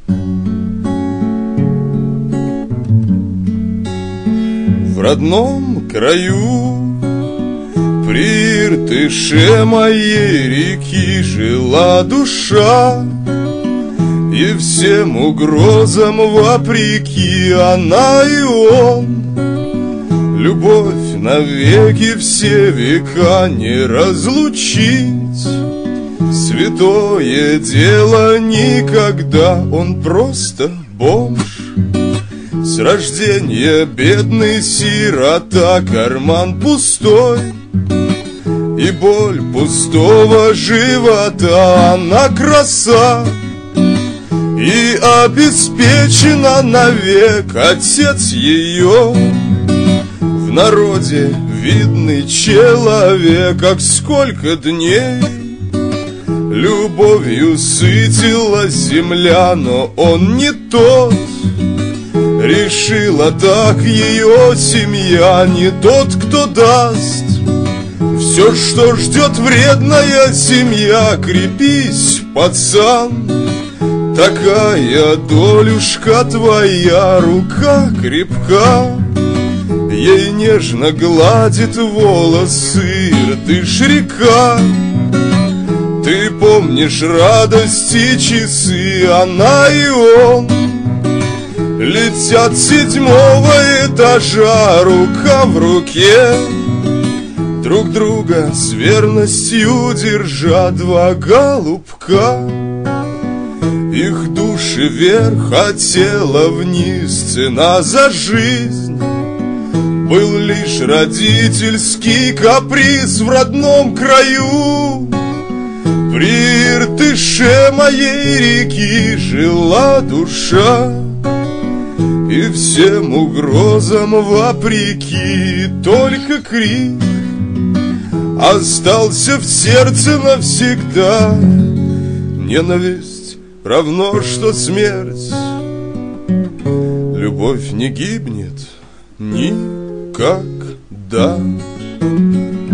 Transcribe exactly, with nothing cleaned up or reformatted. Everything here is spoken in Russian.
В родном краю, при Иртыше моей реки, жила душа, и всем угрозам вопреки она и он. Любовь навеки, все века не разлучить. Святое дело никогда, он просто бомж. С рождения бедный сирота, карман пустой, и боль пустого живота, она краса. И обеспечена навек отец ее. В народе видный человек, как сколько дней любовью сытила земля, но он не тот. Решила так ее семья, не тот, кто даст все, что ждет вредная семья. Крепись, пацан, такая долюшка твоя, рука крепка. Ей нежно гладит волосы Иртыш река. Ты помнишь радости часы, она и он летят с седьмого этажа, рука в руке, друг друга с верностью держа, два голубка. Их души вверх, а тело вниз, цена за жизнь. Был лишь родительский каприз в родном краю. При Иртыше моей реки жила душа, и всем угрозам вопреки только крик остался в сердце навсегда. Ненависть равно что смерть, любовь не гибнет никогда.